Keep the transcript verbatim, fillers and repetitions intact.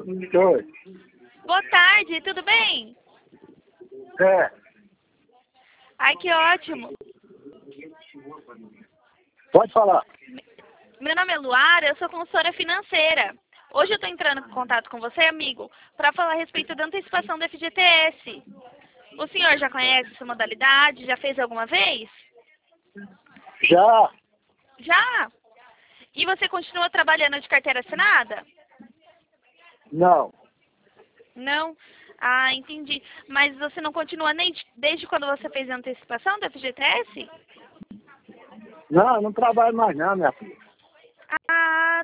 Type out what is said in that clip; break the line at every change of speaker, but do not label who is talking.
Oi.
Boa tarde, tudo bem?
É.
Ai, que ótimo.
Pode falar.
Meu nome é Luara, eu sou consultora financeira. Hoje eu estou entrando em contato com você, amigo, para falar a respeito da antecipação do F G T S. O senhor já conhece essa modalidade? Já fez alguma vez?
Já.
Já? E você continua trabalhando de carteira assinada?
Não.
Não? Ah, entendi. Mas você não continua nem de- desde quando você fez a antecipação do F G T S?
Não, não trabalho mais não, minha filha.
Ah,